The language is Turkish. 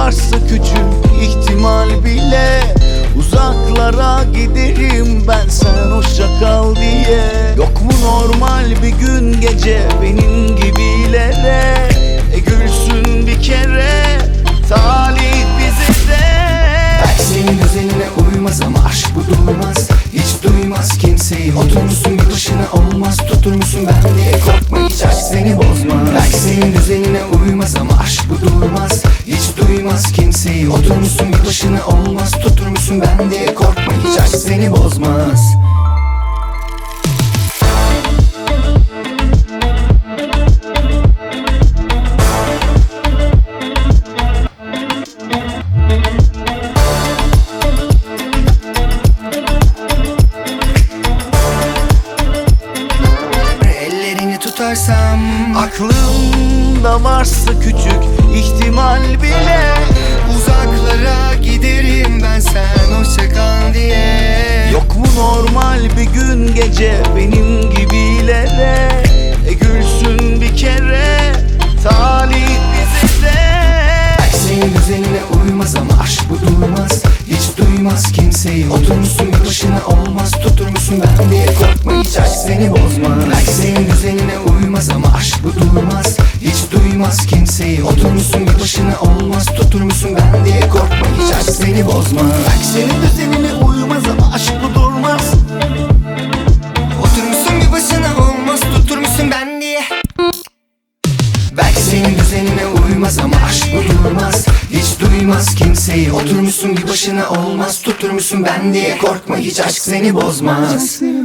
varsa küçük ihtimal bile uzaklara giderim ben sen hoşça kal diye. Yok mu normal bir gün gece benim gibilere? Gülsün bir kere talih bize de. Belki senin düzenine uymaz ama aşk bu durmaz. Hiç duymaz kimseyi. Oturmuşsun bir başına olmaz. Tutur musun ben diye korkma, hiç aşk seni bozmaz. Belki senin düzenine uymaz ama aşk bu durmaz. Hiç duymaz kimseyi. Oturmuşsun bir başına olmaz. Tutur musun ben diye korkma, hiç aşk seni bozmaz. Tutarsam aklımda varsa küçük ihtimal bile uzaklara giderim ben sen hoşça kal diye. Yok mu normal bir gün gece benim gibilere? Gülsün bir kere talih bize de. Belki senin düzenine uymaz ama aşk bu durmaz. Hiç duymaz kimseyi. Oturmuşsun bir başına olmaz. Tutur musun ben diye korkma, hiç aşk seni bozmaz. Belki senin düzenine uymaz ama aşk bu durmaz. Hiç duymaz kimseyi. Oturmuşsun bir başına olmaz. Tutur musun ben diye korkma, hiç aşk seni bozmaz. Belki senin düzenine uymaz ama aşk bu durmaz. Oturmuşsun bir başına olmaz. Tutur musun ben diye. Belki senin düzenine uymaz ama aşk bu durmaz. Hiç duymaz kimseyi. Oturmuşsun bir başına olmaz. Tutur musun ben diye korkma, hiç aşk seni bozmaz.